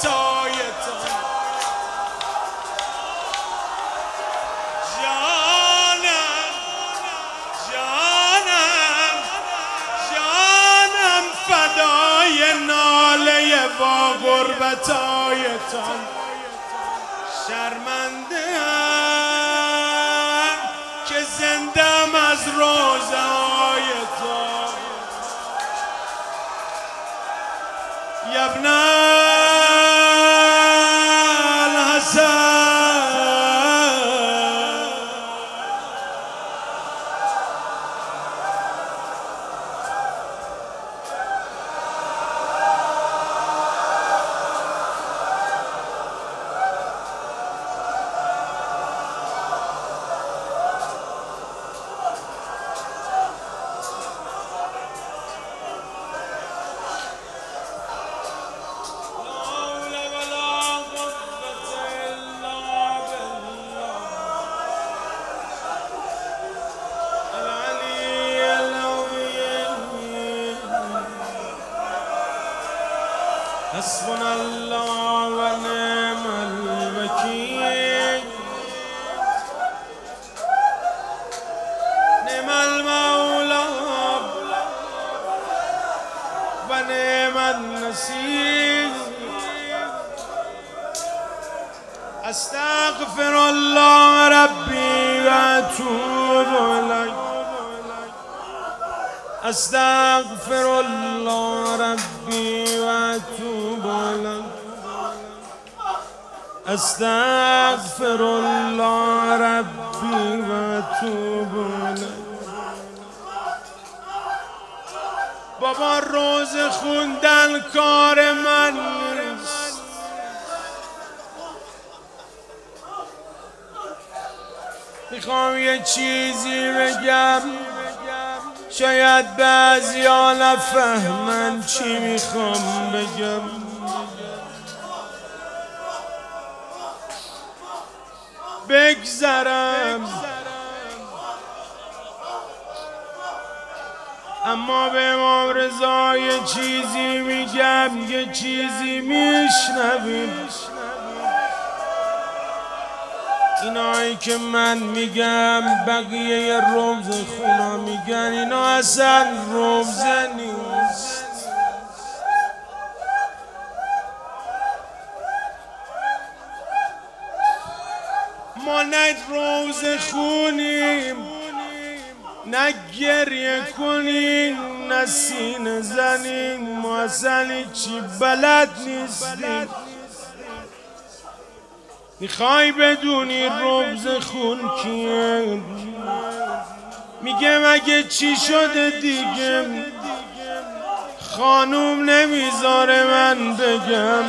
غربتایتان جانم فدای ناله با غربتایتان شرمنده‌ام که زندم از روزه‌هایتان ابن الحسن حسبنا الله ونعم الوكيل نعم المولى ونعم النصير استغفر الله ربي واتوب اليه استغفر الله ربي واتوب اليه استغفر الله ربي واتوب اليه بابا روز خوندن کار من نیست میخوام یه چیزی بگم شاید بعضیا نفهمن چی میخوام بگم بگذرم اما به امام رضا یه چیزی میگم یه چیزی میشنویم اینایی که من میگم بقیه رمز خونا میگن اینا اصلا رمزه نیست ما نه روز خونیم نه گریه کنیم نه سینه زنیم ما اصلا چی بلد نیستیم میخوای بدونی رمز خون کیه میگم اگه چی شده دیگه خانوم نمیذاره من بگم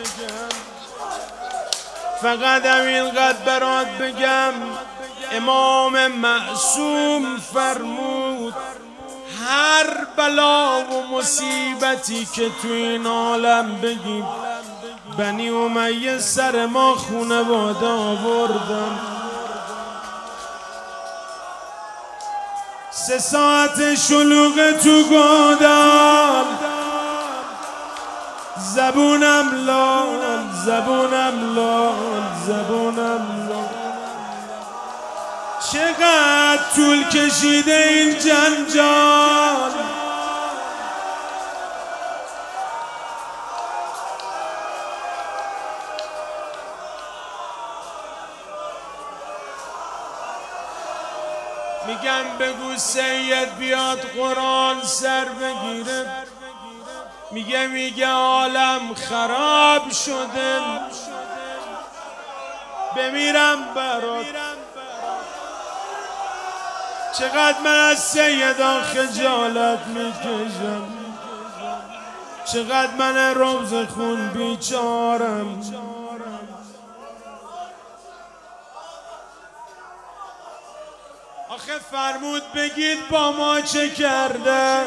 فقط همینقدر برات بگم امام معصوم فرمود هر بلا و مصیبتی که تو این عالم بگیم بنی امیه سر ما خونواده آوردن 3 ساعت شلوغ تو گودال زبونم لال زبونم لال زبونم لال چقدر طول کشیده این جنجال میگم بگو سید بیاد قرآن سر بگیره میگه عالم خراب شده بمیرم برات چقدر من از سیدان خجالت میکشم چقدر من رمز خون بیچارم آخه فرمود بگید با ما چه کردن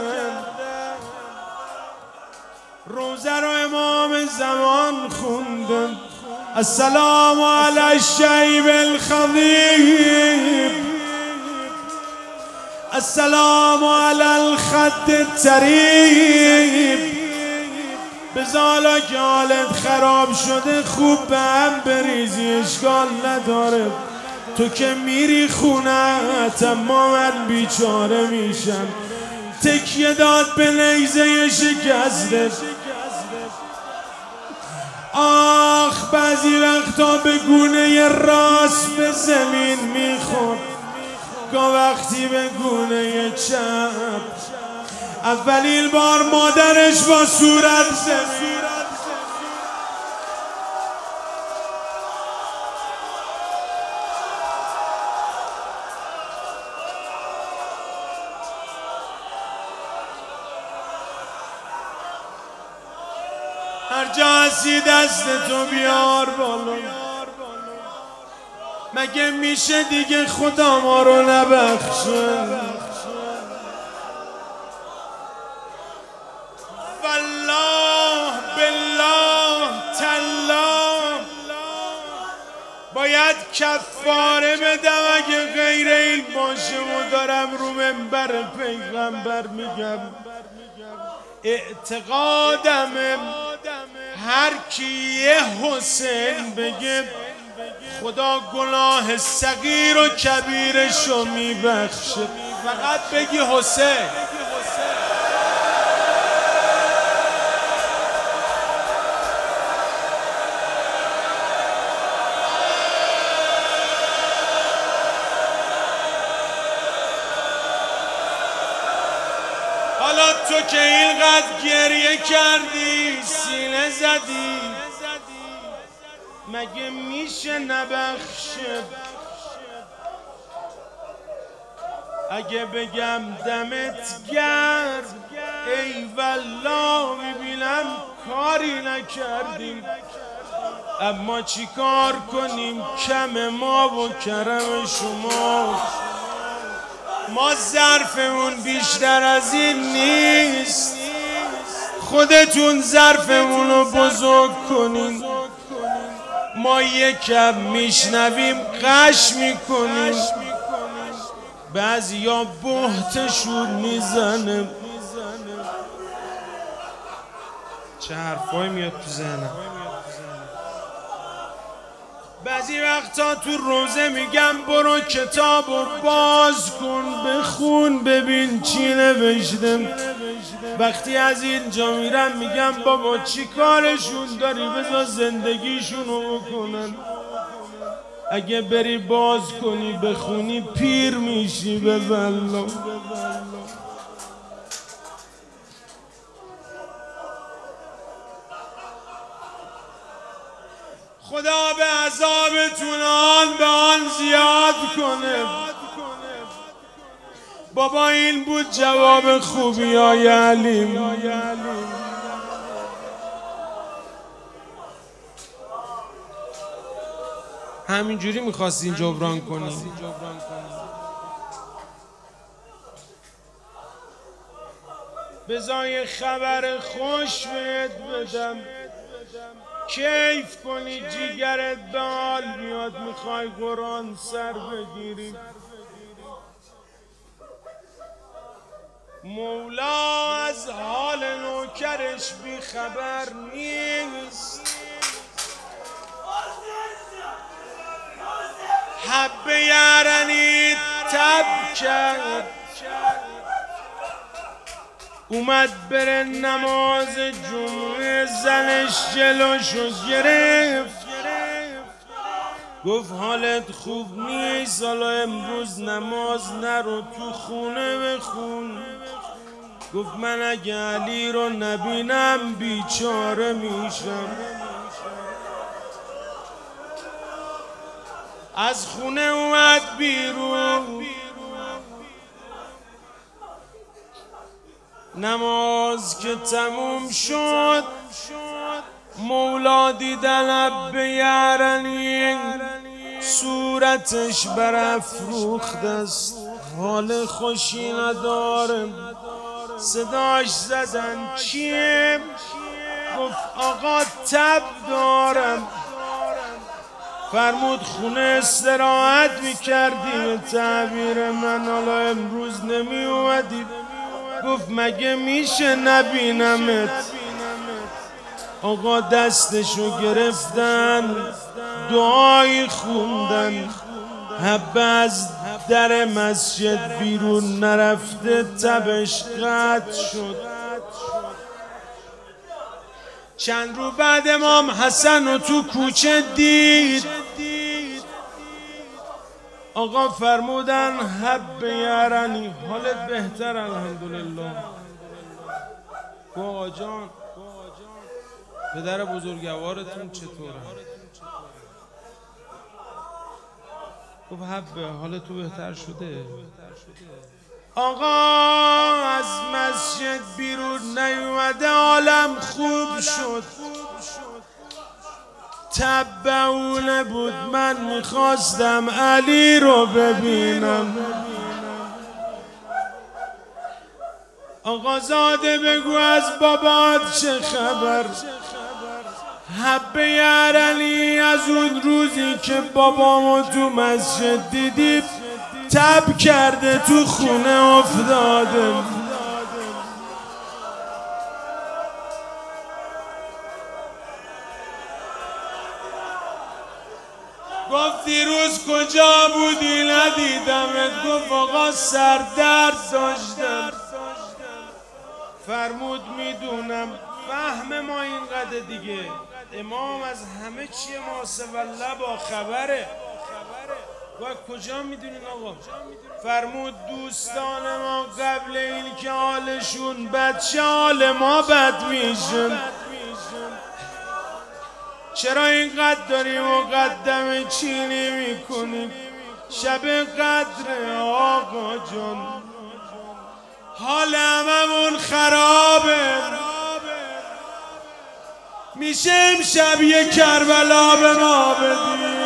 روزه رو امام زمان خوندن السلام علی الشیب الخضیب السلام علی الخد الطریب بزالا که حالت خراب شده خوب به هم بریزی اشکال نداره. تو که میری خونت اما من بیچاره میشم. تکیه داد به نیزه شکسته. آخ بعضی وقتا به گونه راست به زمین میخورد، گاه وقتی به گونه چپ. اولین بار مادرش با صورت زمین. هر جا هستی دست تو بیار بالا. مگه میشه دیگه خدا ما رو نبخشه؟ والله بالله تالله باید کفاره بدم اگه غیر این باشه. و دارم رو منبر پیغمبر میگم اعتقادمه هر کی یه حسین بگه خدا گناه صغیر و کبیرشو میبخشه. فقط بگی حسین. حالا تو که اینقدر گریه کردی سینه زدی مگه میشه نبخشه؟ اگه بگم دمت گرم ای والله میبینم کاری نکردیم، اما چی کار کنیم کم ما و کرم شما. ما ظرفمون بیشتر از این نیست، خودتون ظرفمون رو بزرگ کنین. ما یکم میشنویم قش میکنیم، بعضیا بهتشون میزنه. چه حرفایی میاد تو ذهنم. بعضی وقتا تو روزه میگم برو کتاب رو باز کن بخون ببین چی نوشتم. وقتی از اینجا میرم میگم بابا چی کارشون داری بذار زندگیشون رو بکنن. اگه بری باز کنی بخونی پیر میشی به والله. خدا به عذابتون آن به آن زیاد کنه. بابا این بود جواب خوبی های علیم. همینجوری میخواستین جبران کنی. بذار خبر خوش بهت بدم کیف کنی جیگرت به حال میاد. میخوای قرآن سر بگیری مولا از حال نوکرش بی خبر نیست. حبه یارنی تب کرد اومد بره نماز جمعه زنش جلوشو گرفت گفت حالت خوب نیست حالا امروز نماز نرو تو خونه بخون. گفت من اگه علی رو نبینم بیچاره میشم. از خونه اومد بیرون نماز که تموم شد مولا دیدن عبه یارنی صورتش برافروخته است حال خوشی نداره. صداش زدن چیه؟ گفت آقا تب دارم. فرمود خونه استراحت میکردی به تعبیر من حالا امروز نمی اومدی. گفت مگه میشه نبینمت؟ آقا دستشو گرفتن دعای خوندن، حبه از در مسجد بیرون نرفته تبش قطع شد. چند رو بعد امام حسن رو تو کوچه دید، آقا فرمودن حبه یارانی حالت بهتر الحمدلله. گو آقا جان پدر بزرگوارتون چطوره؟ گفت حبه حال تو بهتر شده؟ آقا از مسجد بیرون نیومده عالم خوب شد. تبعونه بود من میخواستم علی رو ببینم. آقا زاده بگو از بابات چه خبر؟ حبه یار علی از اون روزی که بابامو تو مسجد دیدی تب کرده تو خونه افتاده. گفت دیروز کجا بودی ندیدمت؟ گفت آقا سردرد داشتم. فرمود میدونم فهم ما اینقدر دیگه، امام از همه چیه ماسوالله با خبره. و کجا میدونین آقا؟ فرمود دوستان ما قبل این که حالشون بچه حال ما بد میشن. چرا اینقدر داری مقدم چینی میکنی؟ شب قدر آقا جان حال هممون خرابه. میشه امشب یه کربلا به ما بدی؟